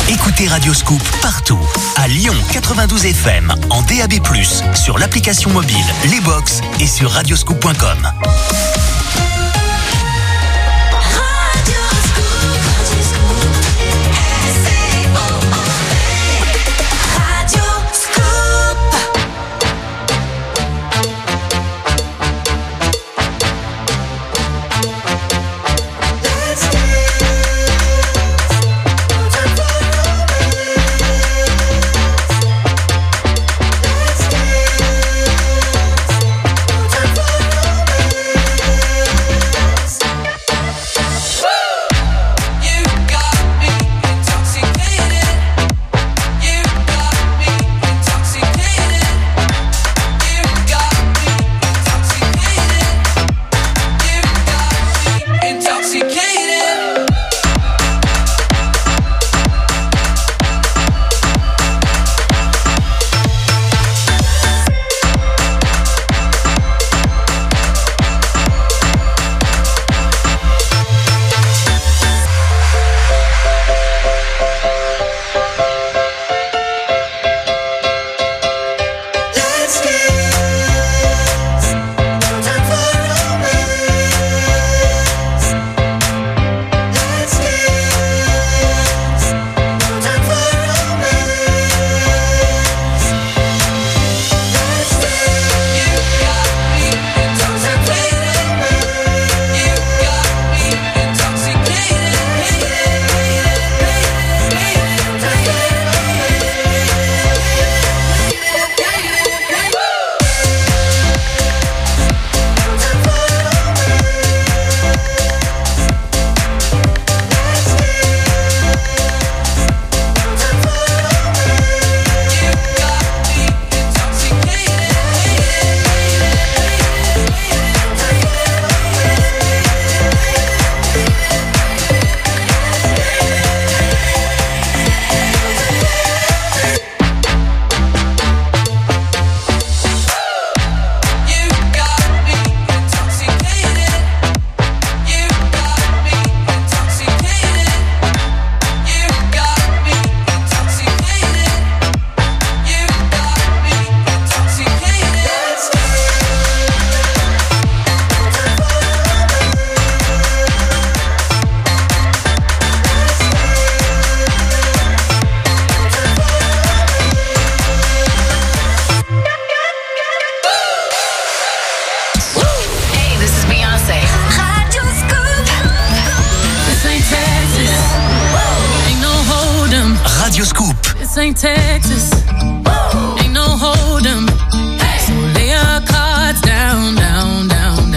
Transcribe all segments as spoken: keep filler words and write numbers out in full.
Écoutez Radio Scoop partout. À Lyon quatre-vingt-douze F M, en D A B plus, sur l'application mobile, les box et sur radioscoop point com. Ain't Texas, ain't no hold 'em. So lay your cards down, down, down,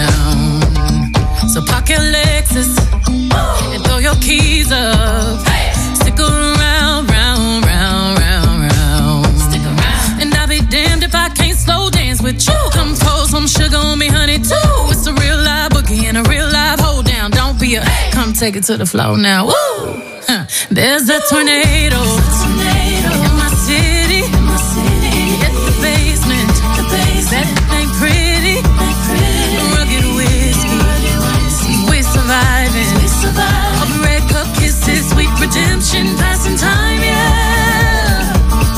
down. So park your Lexus and throw your keys up. Stick around, round, round, round, round. Stick around. And I'll be damned if I can't slow dance with you. Come pour some sugar on me, honey, too. It's a real live boogie and a real live hold down. Don't be a, come take it to the floor now. Woo! Huh. There's a tornado. In my city, in my city, at the basement, the basement. That ain't pretty, ain't pretty. Rugged whiskey, rugged whiskey. We're surviving, we survive. All the red cup kisses, sweet redemption, passing time, yeah.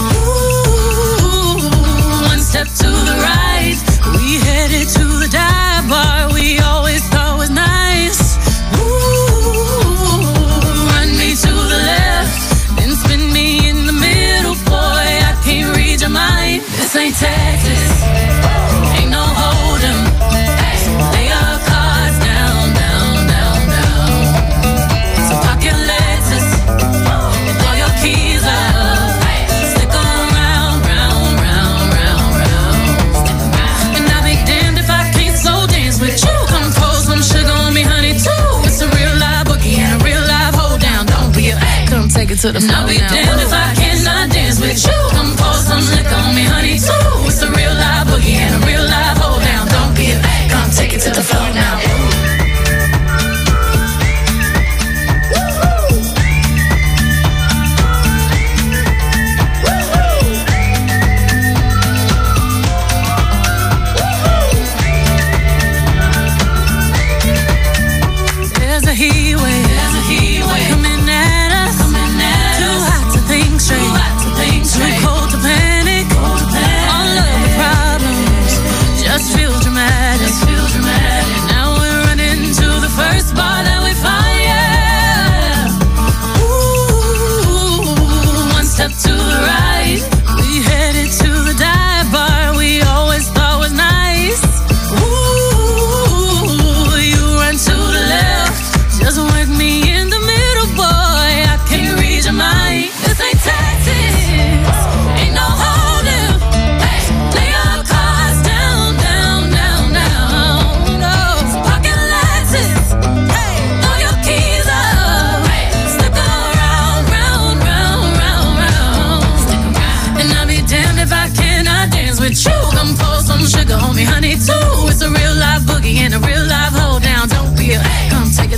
Ooh, one step to the right, we headed to the dive bar we always thought was nice. Ooh, run me to the left, then spin me in the middle, boy, I can't read your mind. This ain't Texas, ain't no hold 'em. So lay your cards down, down, down, down. So park your Lexus and throw your keys up. Stick around, round, round, round, round. And I'll be damned if I can't slow dance with you. Come pour some sugar on me, honey, too. It's a real live boogie and a real live hold down. Don't be a, come take it to the floor. I'll be damned if I cannot dance with you. Come pour some liquor on me, honey, too. It's a real live boogie and a real live hold down. Don't be a, come take it to the floor now. There's a heat wave, there's a heat wave coming at us, coming at us. Too hot to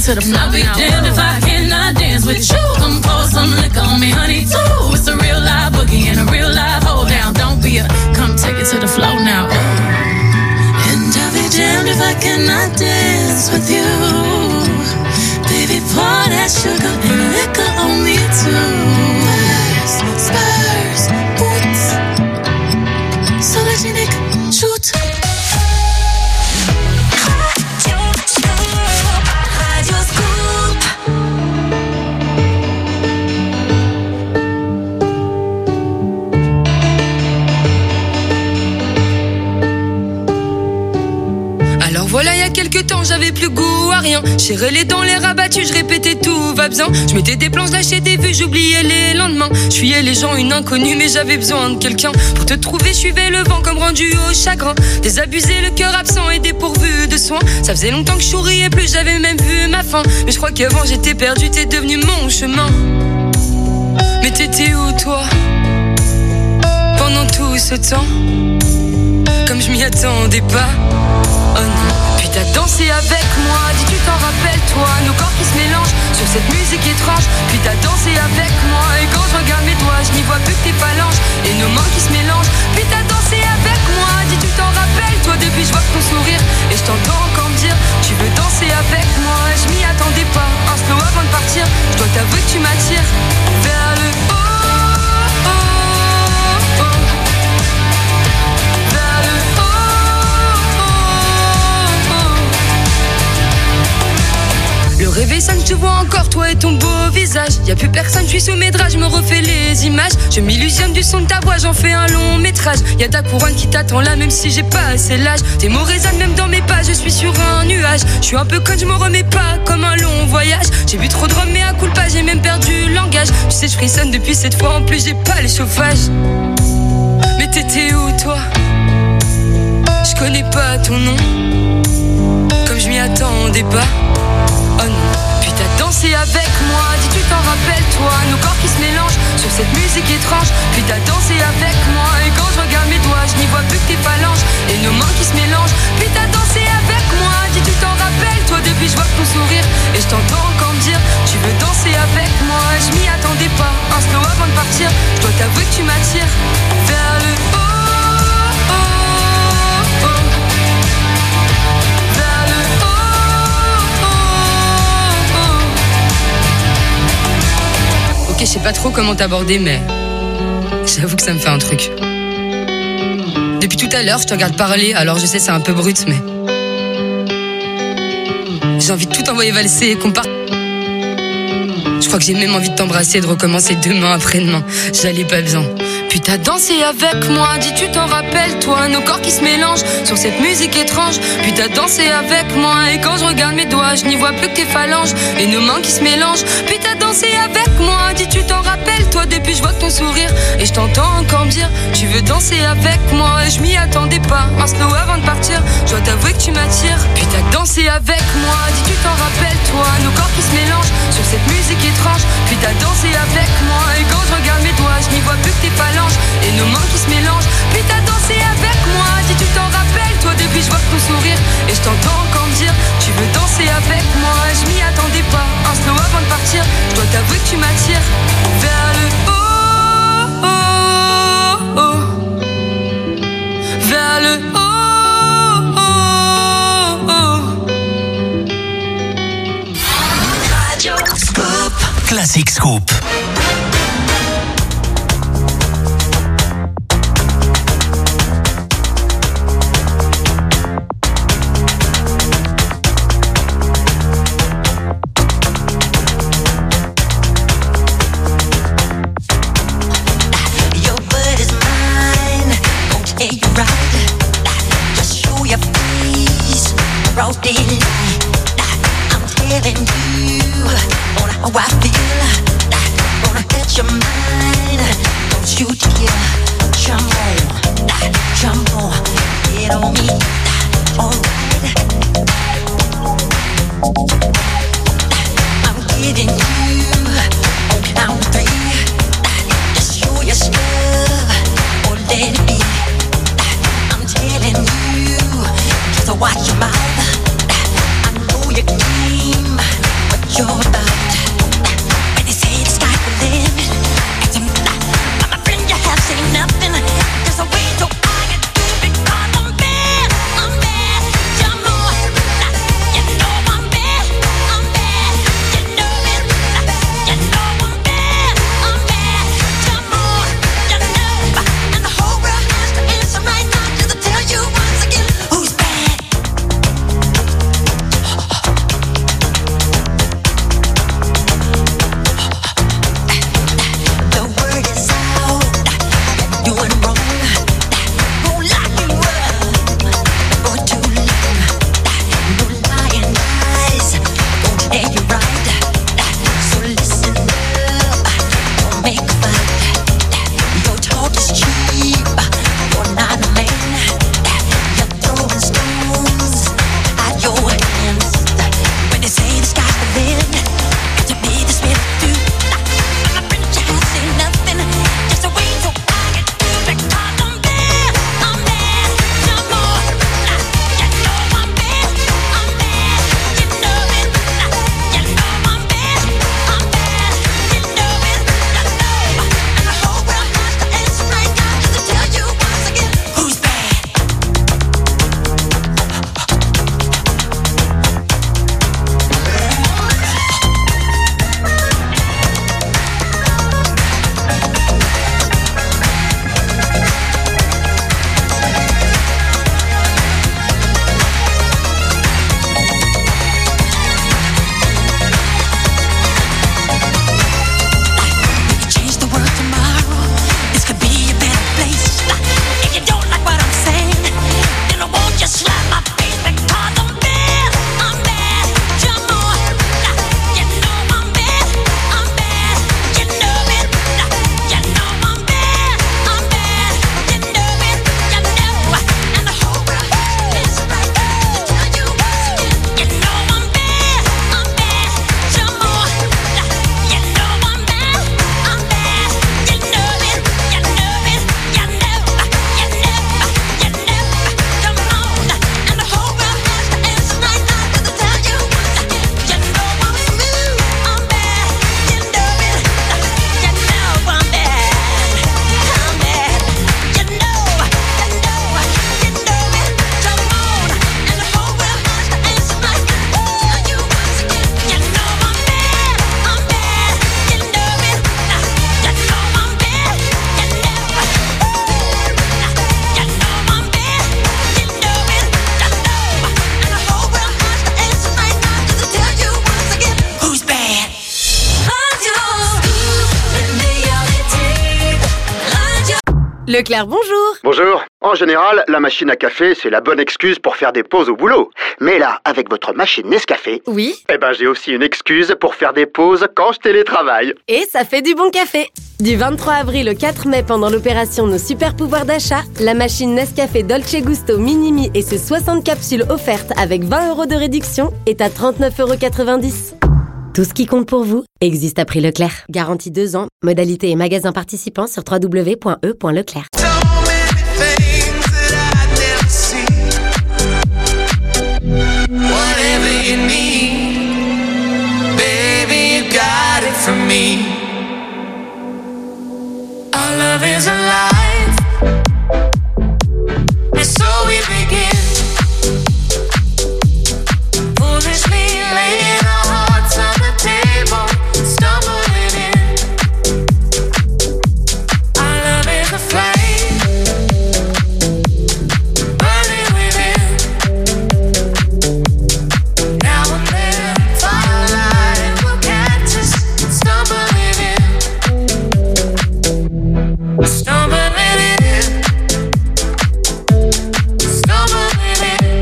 to the floor. I'll be damned if I cannot dance with you. Come pour some liquor on me, honey, too. It's a real live boogie and a real live hold down. Don't be a, come take it to the floor now. And I'll be damned if I cannot dance with you. Baby, pour that sugar and liquor on me too. Spurs, Spurs, boots. So that you can shoot. Voilà, il y a quelques temps, j'avais plus goût à rien. J'irais les dents, les rabattus, je répétais tout va bien. Je mettais des plans, lâchais des vues, j'oubliais les lendemains. Je fuyais les gens, une inconnue, mais j'avais besoin de quelqu'un. Pour te trouver, je suivais le vent comme rendu au chagrin. Désabusé, le cœur absent et dépourvu de soins. Ça faisait longtemps que je souriais plus, j'avais même vu ma fin. Mais je crois qu'avant j'étais perdu, t'es devenu mon chemin. Mais t'étais où toi pendant tout ce temps? Comme je m'y attendais pas. Oh non. Puis t'as dansé avec moi, dis tu t'en rappelles toi. Nos corps qui se mélangent sur cette musique étrange. Puis t'as dansé avec moi. Et quand je regarde mes doigts, je n'y vois plus que tes phalanges et nos mains qui se mélangent. Puis t'as dansé avec moi, dis tu t'en rappelles toi. Depuis je vois ton sourire et je t'entends encore me dire tu veux danser avec moi. Je m'y attendais pas, un slow avant de partir. Je dois t'avouer que tu m'attires vers le haut. Le réveil sonne, je te vois encore, toi et ton beau visage. Y'a plus personne, je suis sous mes draps, je me refais les images. Je m'illusionne du son de ta voix, j'en fais un long métrage. Y'a ta couronne qui t'attend là, même si j'ai pas assez l'âge. Tes mots résonnent même dans mes pas, je suis sur un nuage. Je suis un peu conne, je me remets pas comme un long voyage. J'ai bu trop de rhum, mais à coup de pas, j'ai même perdu le langage. Tu sais, je frissonne depuis cette fois, en plus j'ai pas le chauffage. Mais t'étais où toi? Je connais pas ton nom, comme je m'y attendais pas. Oh non. Puis t'as dansé avec moi, dis tu t'en rappelles toi. Nos corps qui se mélangent sur cette musique étrange. Puis t'as dansé avec moi. Et quand je regarde mes doigts, je n'y vois plus que tes phalanges et nos mains qui se mélangent. Puis t'as dansé avec moi, dis tu t'en rappelles toi. Depuis je vois ton sourire et je t'entends encore me dire tu veux danser avec moi. Je m'y attendais pas, un slow avant de partir. Je dois t'avouer que tu m'attires vers le haut. Ok, je sais pas trop comment t'aborder, mais j'avoue que ça me fait un truc. Depuis tout à l'heure, je te regarde parler, alors je sais c'est un peu brut, mais j'ai envie de tout envoyer valser et qu'on parte. Je crois que j'ai même envie de t'embrasser et de recommencer demain après-demain. J'allais pas bien. Puis t'as dansé avec moi, dis tu t'en rappelles toi. Nos corps qui se mélangent sur cette musique étrange. Puis t'as dansé avec moi. Et quand je regarde mes doigts, je n'y vois plus que tes phalanges et nos mains qui se mélangent. Puis t'as dansé avec moi, dis tu t'en rappelles toi. Depuis je vois ton sourire et je t'entends encore me dire tu veux danser avec moi. Et je m'y attendais pas, un slow avant de partir. Je dois t'avouer que tu m'attires. Puis t'as dansé avec moi, dis tu t'en rappelles toi. Nos corps qui se mélangent sur cette musique étrange. Puis t'as dansé avec moi. Et quand je regarde mes doigts, je n'y vois plus que tes phalanges et nos mains qui se mélangent. Puis t'as dansé avec moi, dis tu t'en rappelles toi. Depuis je vois ton sourire et je t'entends encore me dire tu veux danser avec moi. Je m'y attendais pas, un slow avant de partir. Je dois t'avouer que tu m'attires vers le haut, oh, oh. Vers le haut, oh, oh. Radio Scoop. Classic Scoop. I'm telling you on how I feel. Gonna hit your mind. Don't you dare jump on, jump on, get on me. Alright, I'm getting you on count three. Just show your stuff or let it be. I'm telling you just to watch your mouth. You came Leclerc, bonjour. Bonjour. En général, la machine à café, c'est la bonne excuse pour faire des pauses au boulot. Mais là, avec votre machine Nescafé, Oui. eh ben j'ai aussi une excuse pour faire des pauses quand je télétravaille. Et ça fait du bon café. Du vingt-trois avril au quatre mai, pendant l'opération Nos Super Pouvoirs d'achat, la machine Nescafé Dolce Gusto Minimi et ses soixante capsules offertes avec vingt euros de réduction est à trente-neuf euros quatre-vingt-dix. Tout ce qui compte pour vous existe à prix Leclerc. Garantie deux ans. Modalité et magasins participants sur w w w point e point leclerc. Whatever you need, baby, you got it from me. Our love is alive, and so we begin. Foolishly laying our hearts on the table, stumbling in. Our love is a flame, burning within. Now and then, firelight will catch us, stumbling in, stumbling in, stumbling in.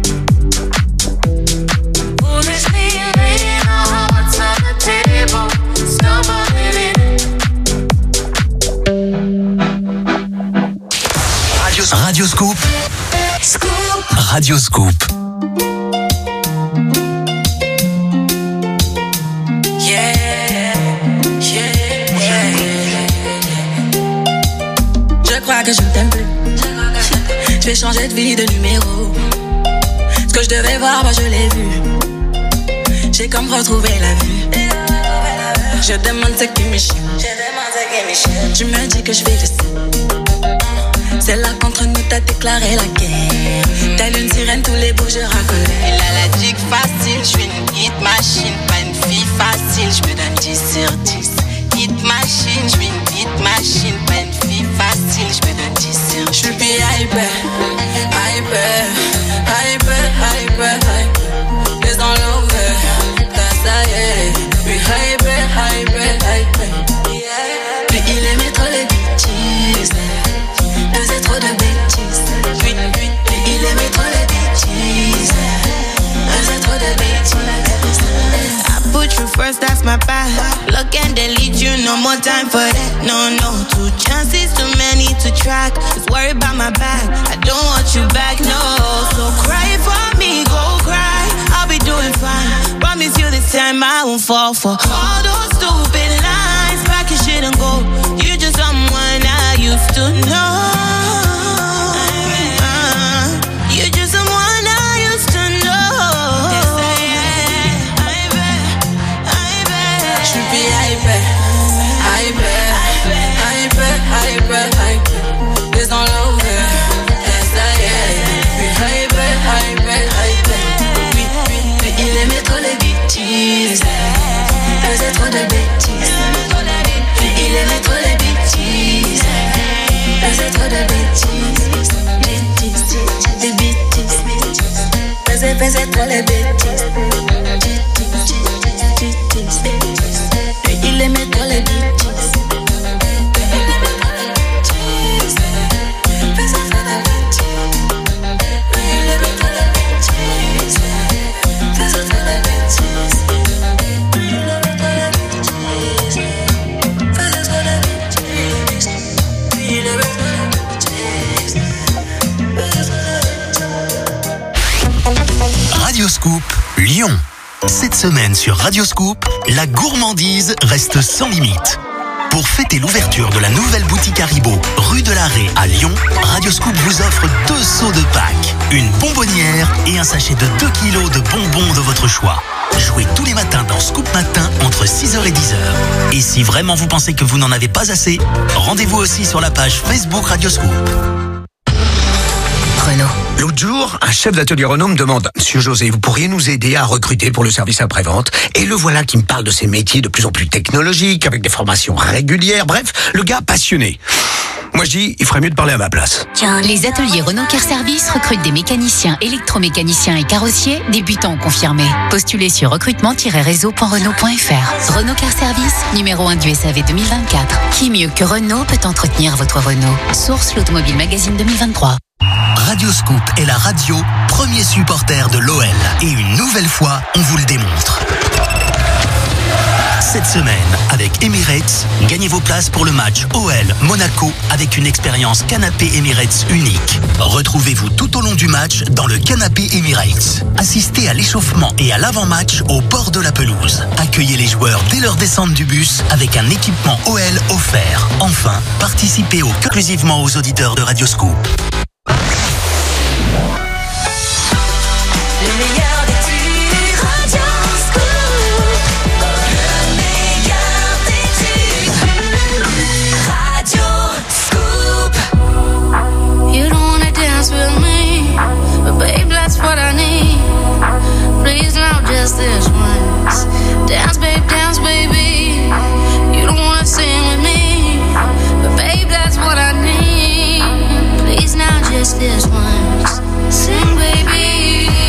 Foolishly laying our hearts on the table, stumbling in. Radio Scoop. Scoop. Radio Scoop. Yeah, yeah, yeah. Je crois que je ne t'aime plus. Je vais changer de vie, de numéro. Ce que je devais voir, moi je l'ai vu. J'ai comme retrouvé la vue. Je demande ce qui m'échappe. Tu me dis que je vais rester. C'est là qu'entre nous t'as déclaré la guerre. Telle une sirène, tous les beaux jeux racolés. Elle a la dick facile, je suis une hit machine, pas une fille facile, je me donne dix sur dix. Hit machine, je suis une hit machine, pas une fille facile, je me donne dix sur dix. Je suis hyper, hyper, hyper, hyper, hyper. Les all over, t'as ça y est. Puis hyper, hyper, hyper. Puis il aimait trop les bêtises, faisait trop de bêtises. Puis, puis, puis il aimait trop les bêtises, faisait trop de bêtises. I put you first, that's my bad. Look and delete you, no more time for that. No, no, two chances, too many to track. Just worry about my back, I don't want you back, no. So cry for me, go cry, I'll be doing fine. Promise you this time I won't fall for all those stupid lines. Pack your shit and go, you're just someone I used to know. Uh, You're just someone I used to know. Je suis hyper, hyper, hyper, hyper, hyper. Les all over, t'as ça y est. Puis hyper, hyper, hyper. Puis, puis, puis il aimait trop les bêtises, faisait trop de bêtises. Puis il aimait trop les bêtises, faisait trop de bêtises. Bêtises, des bêtises. Faisait, faisait trop les bêtises. Puis il aimait trop les bêtises. Faisait trop de bêtises. Puis il aimait trop les bêtises. Faisait trop de bêtises. Puis il aimait trop les bêtises. Faisait trop de bêtises. Puis il aimait trop les bêtises. Faisait trop de bêtises. Radio Scoop, Lyon. Cette semaine sur Radio Scoop, la gourmandise reste sans limite. Pour fêter l'ouverture de la nouvelle boutique Haribo, rue de l'Arrêt à Lyon, Radio Scoop vous offre deux seaux de Pâques, une bonbonnière et un sachet de deux kilos de bonbons de votre choix. Jouez tous les matins dans Scoop Matin entre six heures et dix heures. Et si vraiment vous pensez que vous n'en avez pas assez, rendez-vous aussi sur la page Facebook Radio Scoop. Renault. L'autre jour, un chef d'atelier Renault me demande « Monsieur José, vous pourriez nous aider à recruter pour le service après-vente ?» Et le voilà qui me parle de ces métiers de plus en plus technologiques, avec des formations régulières. Bref, le gars passionné. Moi je dis, il ferait mieux de parler à ma place. Les ateliers Renault Car Service recrutent des mécaniciens, électromécaniciens et carrossiers débutants confirmés. Postulez sur recrutement tiret réseau point renault point f r. Renault Car Service, numéro un du S A V deux mille vingt-quatre. Qui mieux que Renault peut entretenir votre Renault? Source l'Automobile Magazine deux mille vingt-trois. Radioscoop est la radio premier supporter de l'O L. Et une nouvelle fois, on vous le démontre. Cette semaine, avec Emirates, gagnez vos places pour le match O L-Monaco avec une expérience canapé Emirates unique. Retrouvez-vous tout au long du match dans le canapé Emirates. Assistez à l'échauffement et à l'avant-match au bord de la pelouse. Accueillez les joueurs dès leur descente du bus avec un équipement O L offert. Enfin, participez au exclusivement aux auditeurs de Radioscoop. Le meilleur des tubes, Radioscoop. Le meilleur des tubes, Radioscoop. You don't wanna dance with me, but babe, that's what I need. Please now, just this once. Dance, babe, dance, baby. You don't wanna sing with me, but babe, that's what I need. Please now, just this once. Sing, baby.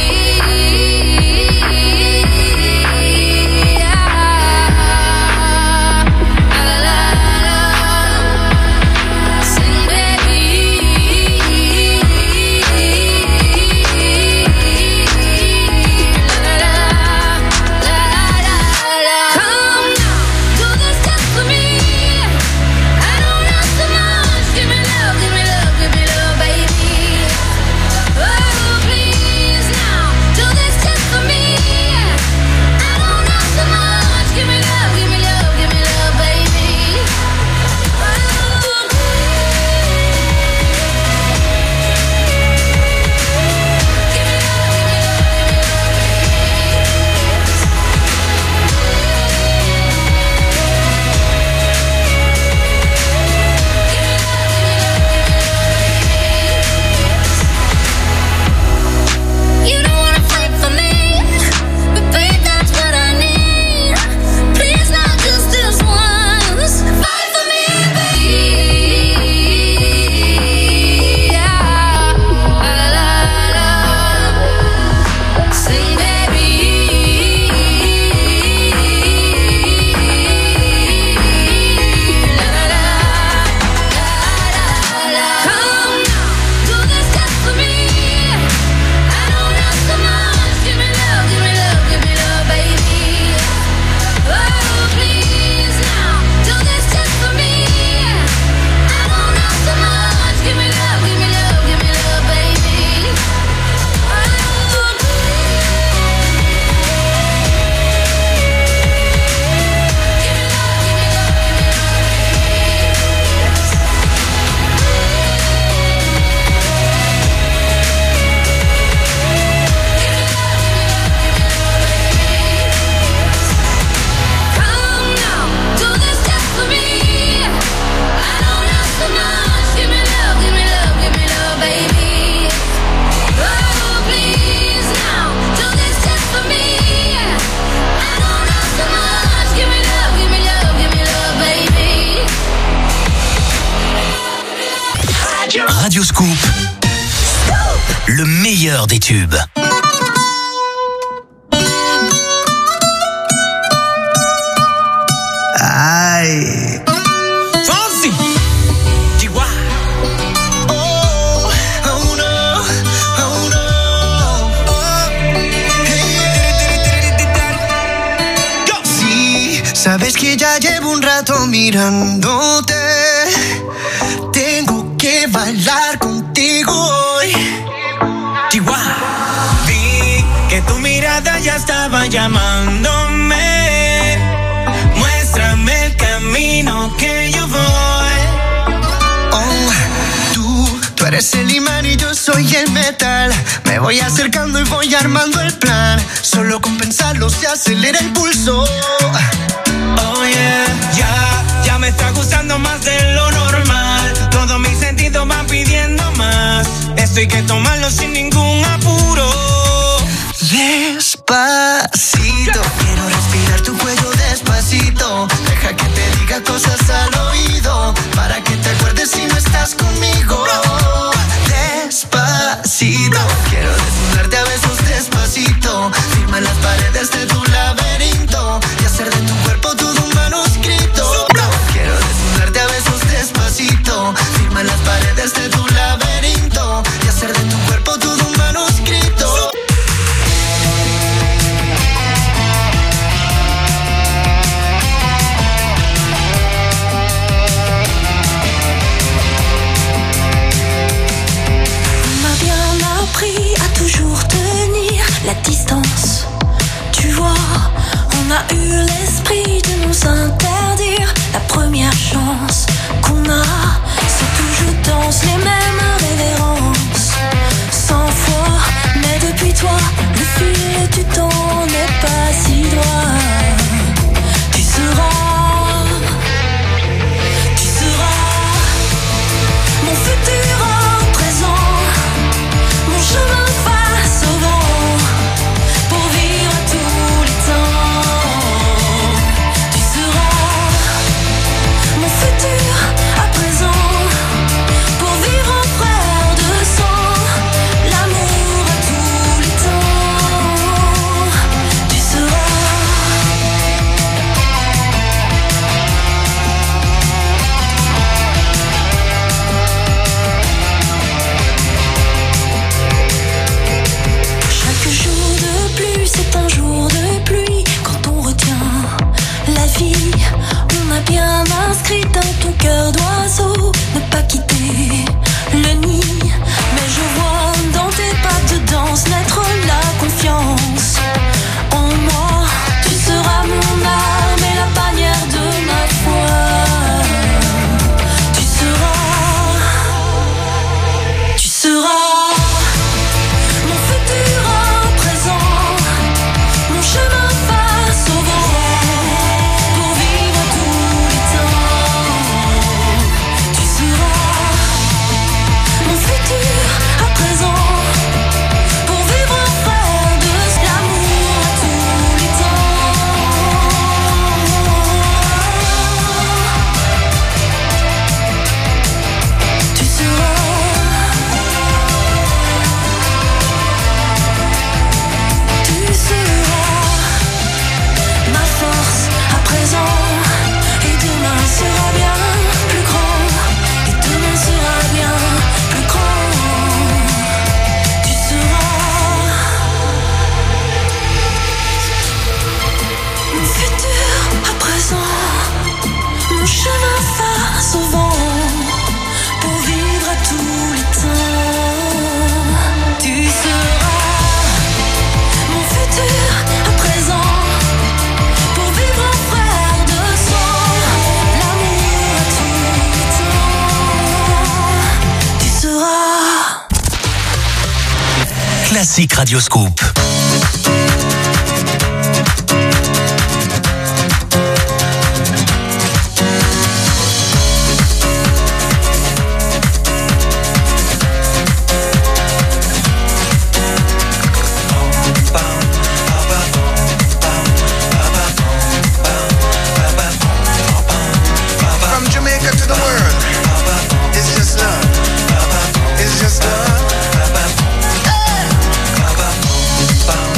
Radioscoop, le meilleur des tubes. Ay. Fonsi. Chihuahua. Oh, oh no, oh no. Oh. Sí, sabes que ya llevo un rato mirándote. Tengo que bailar contigo hoy. Chihuahua. Vi que tu mirada ya estaba llamándome. Muéstrame el camino que yo voy. Oh, tú, tú eres el imán y yo soy el metal. Me voy acercando y voy armando el plan. Solo con pensarlo se acelera el pulso. Oh yeah, ya, ya me está gustando más de lo normal. Todos mis sentidos van pidiendo más. Esto hay que tomarlo sin ningún apuro. Despacito, quiero respirar tu cuello despacito. Deja que te diga cosas al oído, para que te acuerdes si no estás quieras conmigo. Despacito, quiero desnudarte a besos despacito. Firma las paredes de tu laberinto y hacer de tu cuerpo todo un manuscrito. Quiero desnudarte a besos despacito. Firma las paredes de tu laberinto y hacer de tu cuerpo todo un manuscrito. Appris à toujours tenir la distance. Tu vois, on a eu l'esprit de nous interdire la première chance qu'on a. C'est que je danse les mêmes révérences cent fois, mais depuis toi, le fil du temps n'est pas si droit. Tu seras, tu seras mon futur en présent. Chemin face au vent pour vivre tous les temps. Tu seras mon futur à présent pour vivre en frère de sang. L'amour à tous les temps. Tu c'est un jour de pluie quand on retient la vie. On a bien inscrit dans ton cœur d'oiseau ne pas quitter le nid. Mais je vois dans tes pas de danse naître la confiance en moi. Tu seras mon âme et la bannière de ma foi. Tu seras, tu seras chemin face au vent pour vivre tous les temps. Tu seras mon futur à présent pour vivre en frère de l'amour à tous les temps. Tu seras, tu seras ma force à présent, et demain sera bien plus grand, et demain sera bien plus grand. Tu seras mon futur à présent, mon chemin face au vent pour vivre à tous les temps. Tu seras mon futur à présent pour vivre en frère de sang. L'amour à tous les temps. Tu seras Classique Radio Scoop. From Jamaica to the world, it's just love. It's just love. Hey.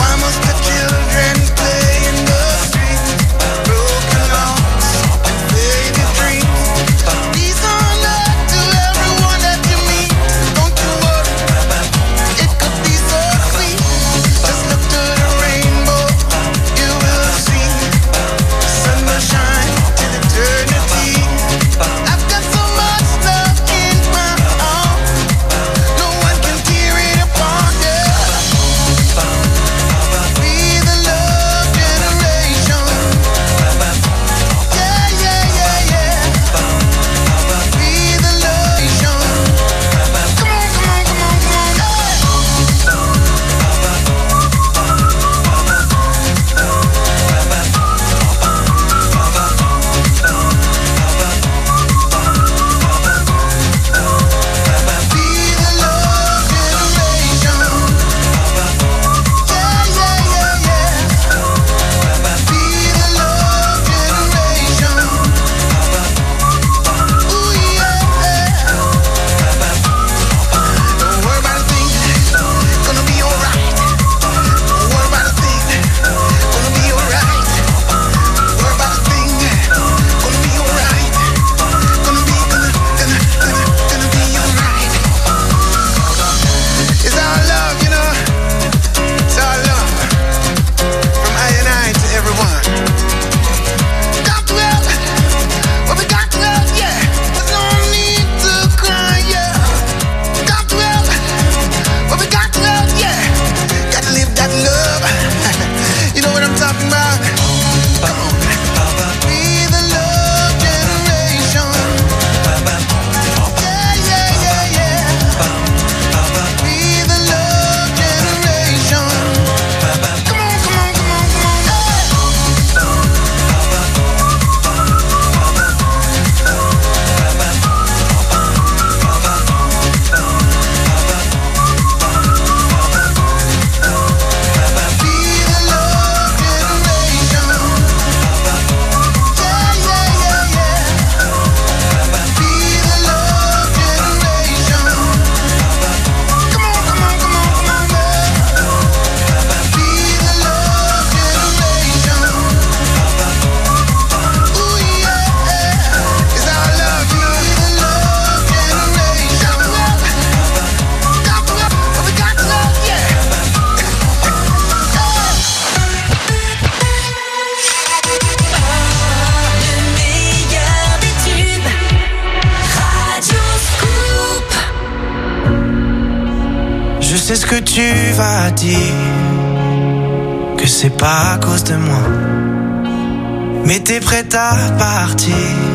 sais ce que tu vas dire, que c'est pas à cause de moi, mais t'es prête à partir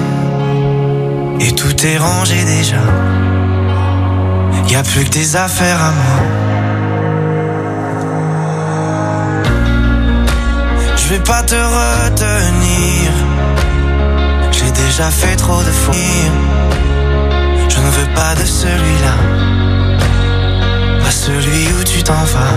et tout est rangé déjà. Y a plus que des affaires à moi. Je vais pas te retenir, j'ai déjà fait trop de fous. Je ne veux pas de celui-là, pas celui où tu t'en vas.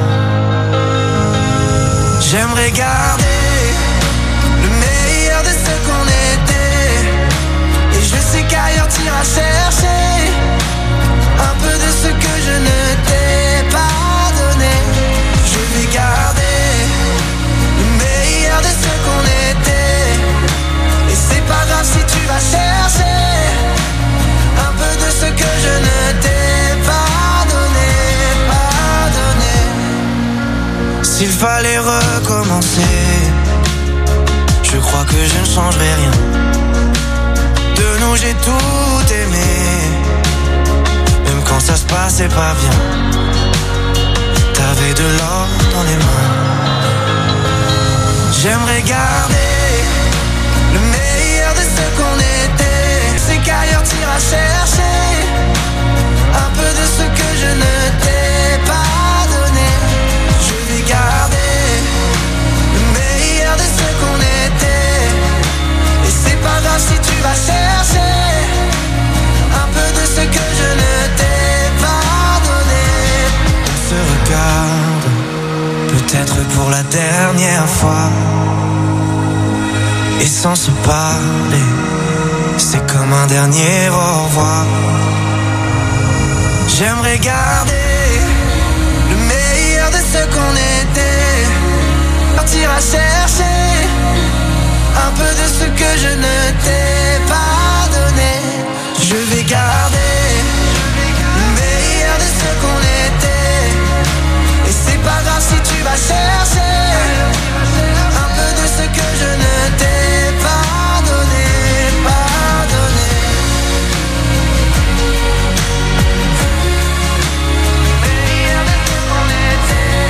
J'aimerais garder le meilleur de ce qu'on était, et je sais qu'ailleurs t'iras chercher un peu de ce que je ne t'ai pas donné. Je vais garder le meilleur de ce qu'on était, et c'est pas grave si tu vas chercher un peu de ce que je ne t'ai pas donné, pas donné. S'il fallait recommencer, je crois que je ne changerai rien. De nous j'ai tout aimé, même quand ça se passait pas bien. T'avais de l'or dans les mains. J'aimerais garder le meilleur de ce qu'on était, c'est qu'ailleurs t'iras chercher un peu de ce que je ne t'ai pas donné. Je vais garder le meilleur de ce qu'on était, et c'est pas grave si tu vas chercher un peu de ce que je ne t'ai pas donné. On se regarde, peut-être pour la dernière fois, et sans se parler, c'est comme un dernier au revoir. J'aimerais garder le meilleur de ce qu'on était, partir à chercher un peu de ce que je ne t'ai pas donné. Je vais garder le meilleur de ce qu'on était, et c'est pas grave si tu vas chercher un peu de ce que je ne t'ai pas donné, pas donné. Le meilleur de ce qu'on était,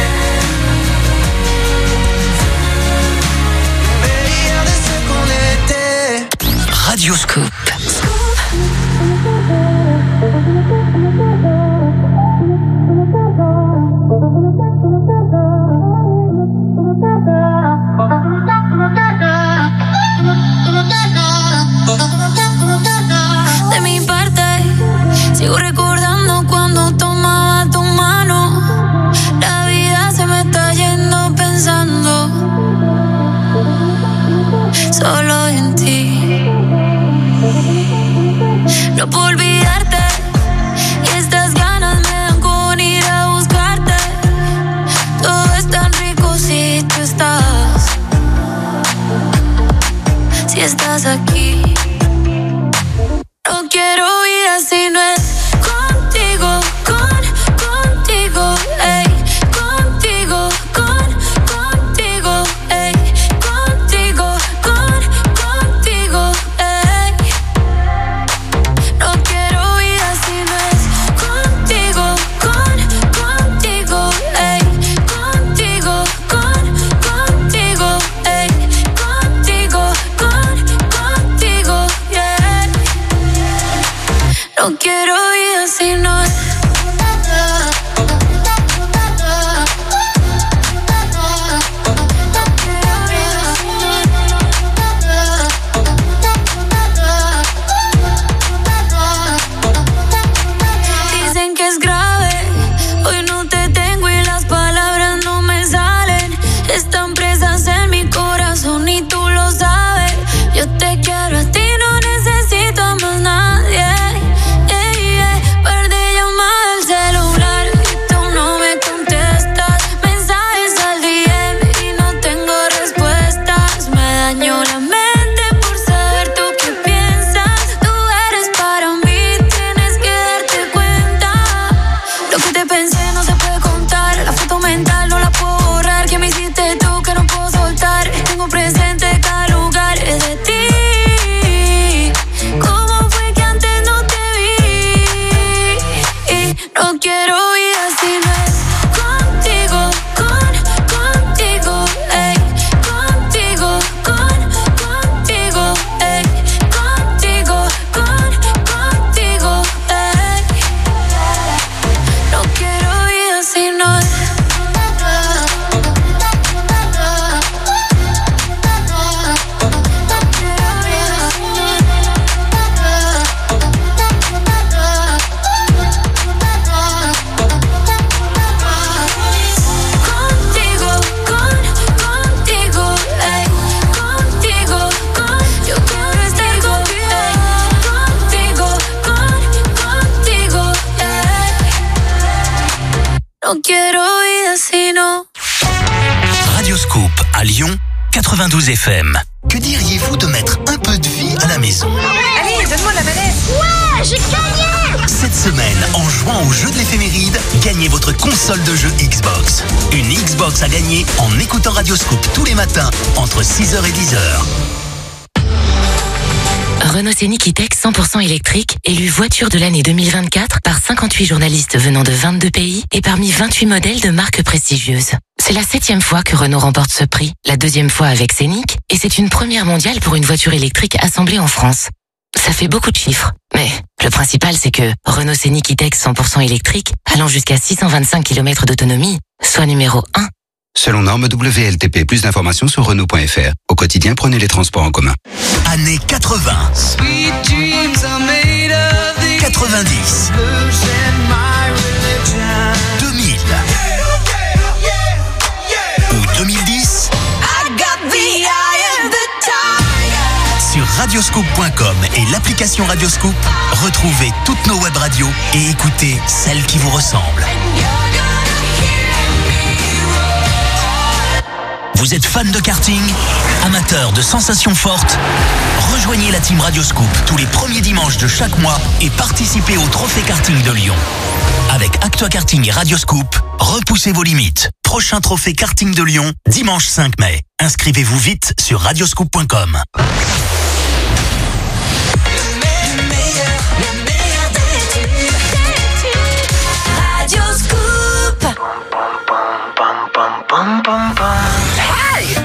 le meilleur de ce qu'on était. Radioscoop. De mi parte, sigo recordando cuando tomaba tu mano. La vida se me está yendo pensando solo en ti. No puedo olvidarte, y estas ganas me dan con ir a buscarte. Todo es tan rico si tú estás, si estás aquí. No quiero vida si no es contigo, con, contigo, ey, contigo, con, contigo, ey, contigo, con, contigo, ey. No quiero vida si no es contigo, con, contigo, ey, contigo, con, contigo, ey, contigo, con, contigo, yeah. No quiero vida si no es. Dicen que es grave, hoy no te tengo y las palabras no me salen. Están presas en mi corazón y tú lo sabes. Yo te quiero a ti, no necesito a más nadie. Ey, ey, par de llamadas al celular y tú no me contestas. Mensajes al D M y no tengo respuestas. Me dañó la mente por saber tú qué piensas. Tú eres para mí, tienes que darte cuenta. Lo que te pensé no se puede contar. La foto mental no la puedo borrar. ¿Qué me hiciste tú que no puedo soltar? Tengo presente cada lugar de ti. ¿Cómo fue que antes no te vi? Y no quiero vida si no es No quiero vida si no. Radio Scoop à Lyon, quatre-vingt-douze F M. Que diriez-vous de mettre un peu de vie à la maison? Allez, donne-moi la manette. Ouais, j'ai gagné. Cette semaine, en jouant au jeu de l'éphéméride, gagnez votre console de jeu Xbox. Une Xbox à gagner en écoutant Radio Scoop tous les matins entre six heures et dix heures. Renault Scénic E-Tech cent pour cent électrique, élu voiture de l'année deux mille vingt-quatre par cinquante-huit journalistes venant de vingt-deux pays et parmi vingt-huit modèles de marques prestigieuses. C'est la septième fois que Renault remporte ce prix, la deuxième fois avec Scénic, et c'est une première mondiale pour une voiture électrique assemblée en France. Ça fait beaucoup de chiffres, mais le principal c'est que Renault Scénic E-Tech cent pour cent électrique, allant jusqu'à six cent vingt-cinq kilomètres d'autonomie, soit numéro un. Selon norme W L T P, plus d'informations sur Renault point F R. Au quotidien, prenez les transports en commun. Années quatre-vingts. quatre-vingt-dix. deux mille. Ou deux mille dix. Sur radioscoop point com et l'application Radioscoop, retrouvez toutes nos web radios et écoutez celles qui vous ressemblent. Vous êtes fan de karting? Amateur de sensations fortes? Rejoignez la team Radioscoop tous les premiers dimanches de chaque mois et participez au Trophée Karting de Lyon. Avec Actua Karting et Radioscoop, repoussez vos limites. Prochain Trophée Karting de Lyon, dimanche cinq mai. Inscrivez-vous vite sur radioscoop point com. Radioscoop. Hey!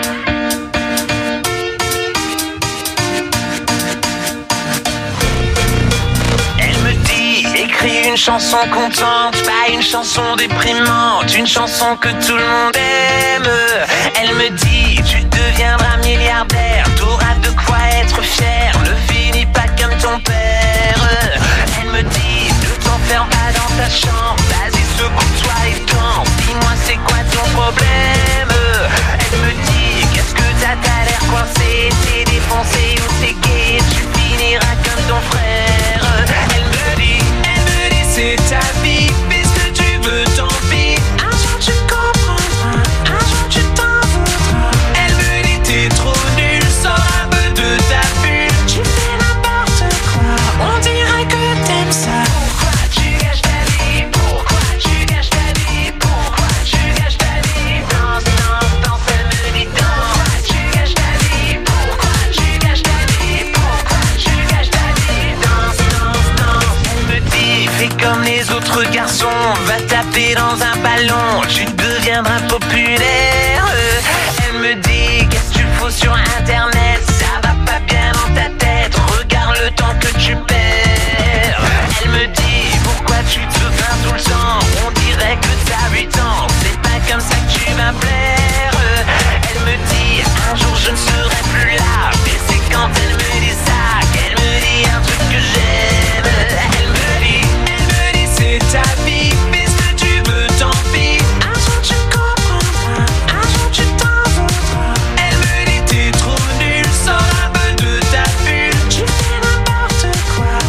Elle me dit, écris une chanson contente, pas une chanson déprimante, une chanson que tout le monde aime. Elle me dit, tu deviendras milliardaire, t'auras de quoi être fier, ne finis pas comme ton père. Elle me dit, ne t'enferme pas dans ta chambre, vas-y secoue-toi et danse, dis-moi c'est quoi ton problème. Elle me dit, qu'est-ce que t'as, t'as l'air coincé, t'es défoncé ou t'es gay, tu finiras comme ton frère. Elle me dit, elle me dit c'est ta vie, fais ce que tu veux, tant pis. Un jour tu comprendras, un jour tu t'en voudras. Elle me dit t'es trop nul, sors un peu de ta bulle, tu fais n'importe quoi, on dirait que t'aimes ça. Pourquoi tu gâches ta vie, pourquoi tu gâches ta vie, pourquoi tu gâches ta vie. Danse, danse, danse, elle me dit danse. Pourquoi tu gâches ta vie, pourquoi tu gâches ta vie, pourquoi tu gâches ta vie. Danse, danse, danse. Elle me dit fais comme les autres garçons, va taper dans un ballon, tu deviendras populaire. Elle me dit qu'est-ce que tu fous sur internet, ça va pas bien dans ta tête, regarde le temps que tu perds. Elle me dit pourquoi tu te plains tout le temps, on dirait que t'as huit ans, c'est pas comme ça que tu vas plaire. Elle me dit un jour je ne serai plus là, et c'est quand elle me dit ça qu'elle me dit un truc que j'aime. Elle me dit, elle me dit c'est ta vie, fais ce que tu veux, tant pis. Un jour tu comprendras, un jour tu t'en voudras. Elle me dit t'es trop nul, sors un peu de ta bulle, tu fais n'importe quoi,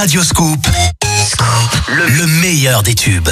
Radio Scoop, le, le meilleur des tubes.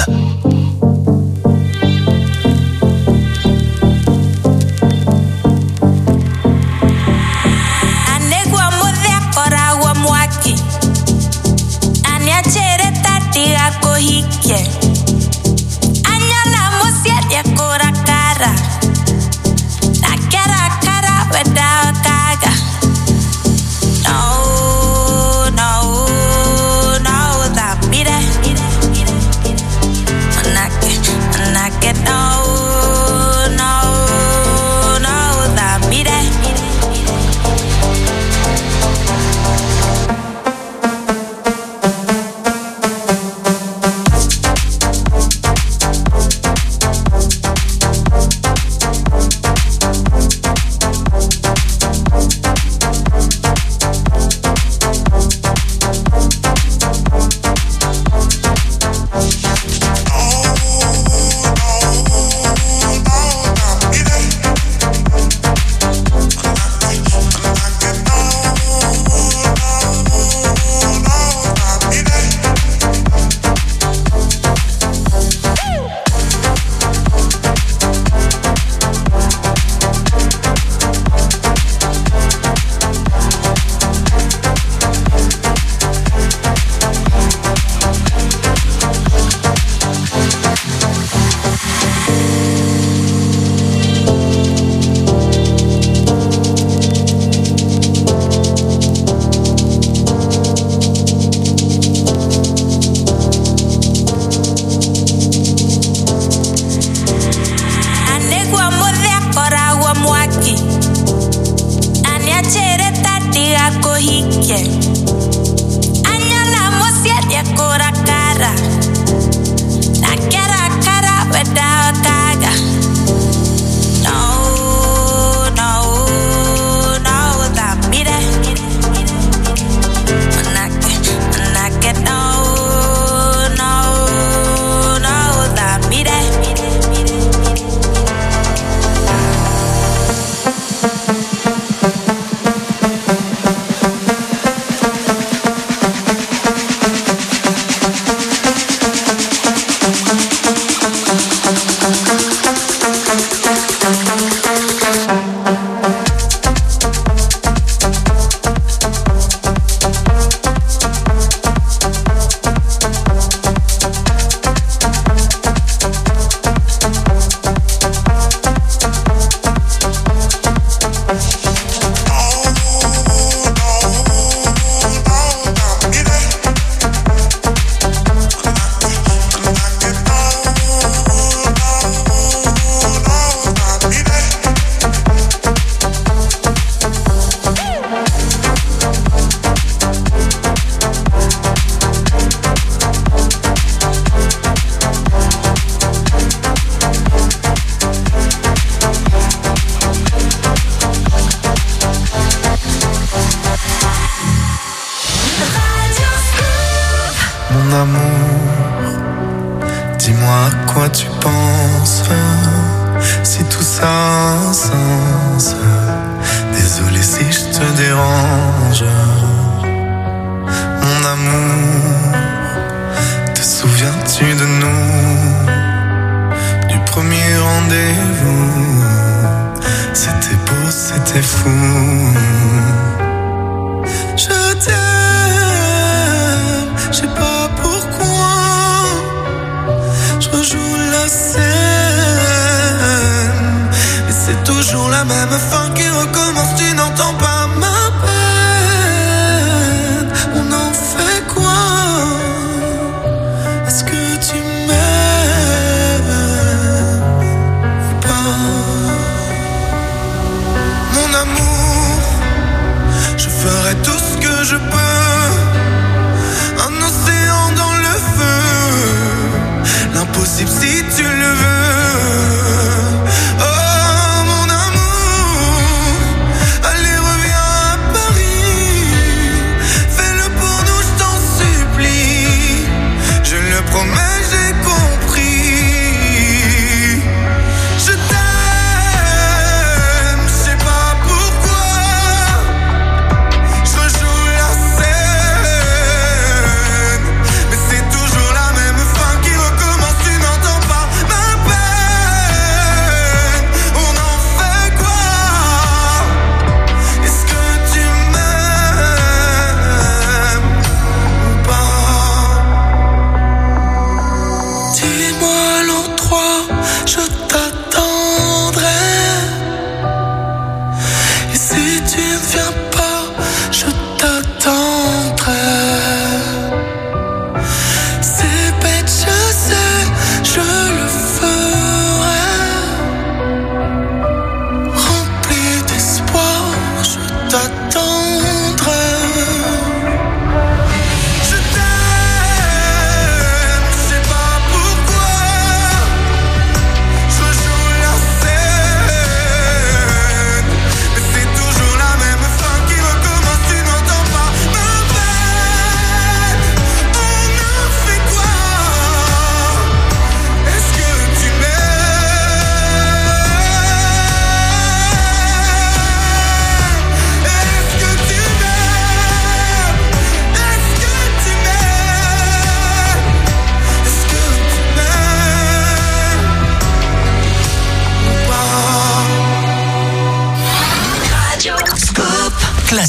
Je joue la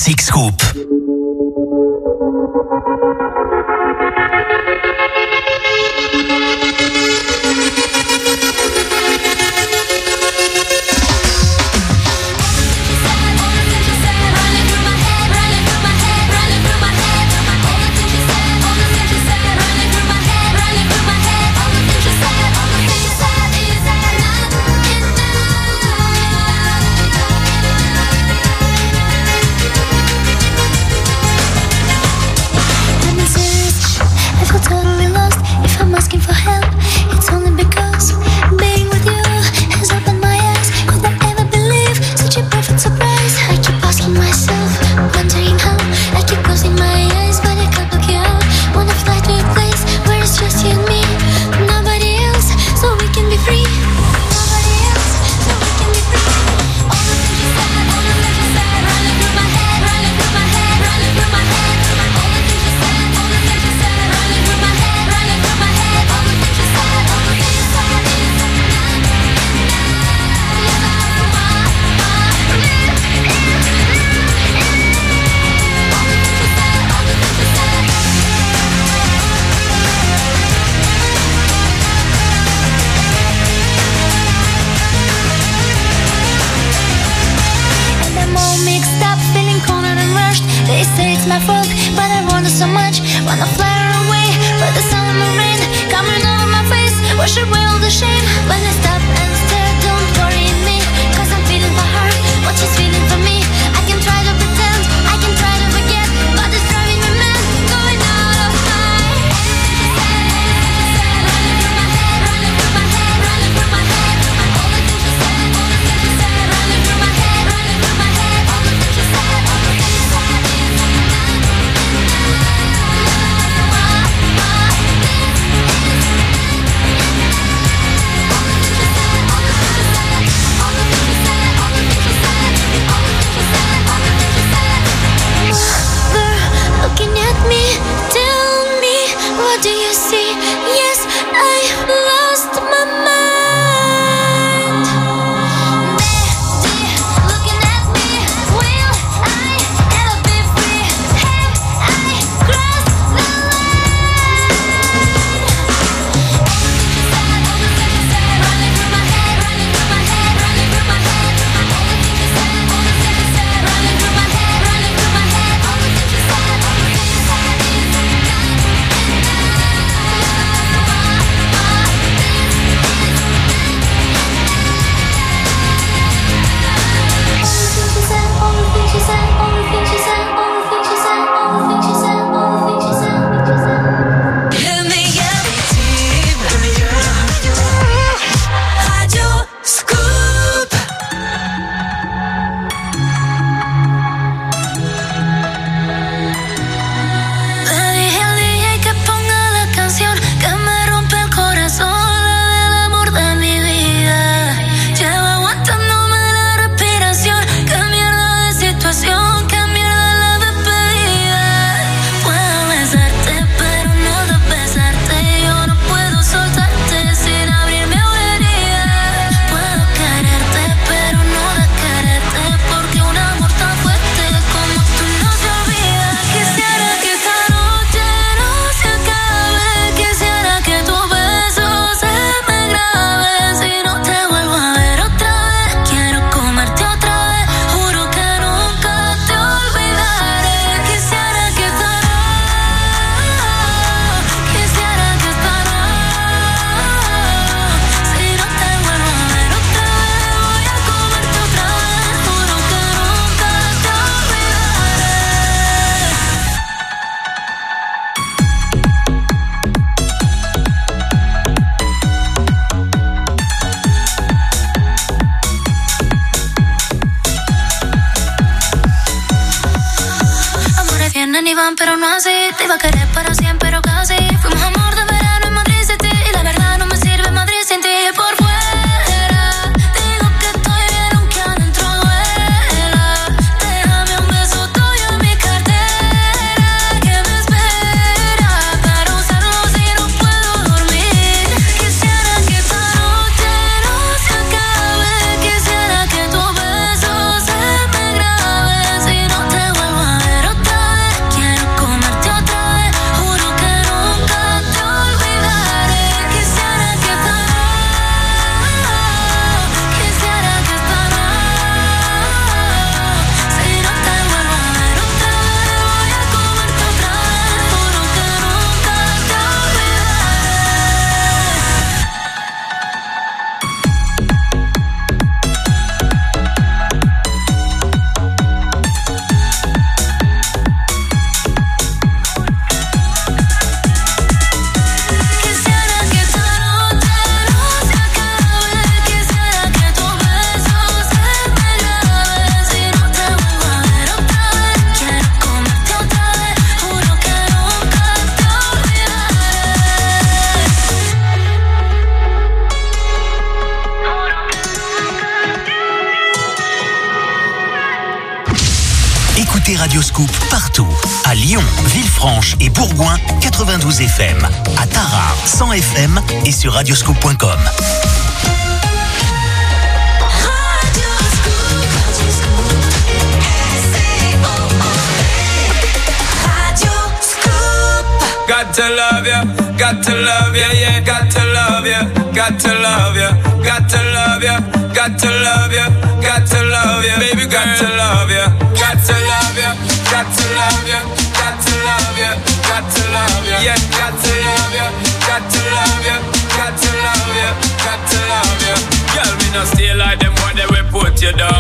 Classic Scoop. Vienen y van, pero no así. Te iba a querer para siempre, pero casi. Fuimos amor de verano en Madrid City. Y la verdad no me sirve Madrid sin ti. Por fuera digo que estoy bien aunque adentro duela. Déjame un beso tuyo en mi cartera que me espera para usarlo si no puedo dormir. Quisiera que esta noche no se acabe. Quisiera que tu beso se me grabe. Si no te vuelvo a partout. À Lyon, Villefranche et Bourgoin, quatre-vingt-douze F M. À Tarare, cent F M et sur radioscoop point com. Got to love ya, got to love ya, yeah, got to love ya, got to love ya, got to love ya, got to love ya, got to love ya, baby, got to love ya, got to love ya, got to love ya, got to love ya, got to love ya, yeah, got to love ya, got to love ya, got to love ya, got to love ya. Girl, me no stay like them, what they will put you down.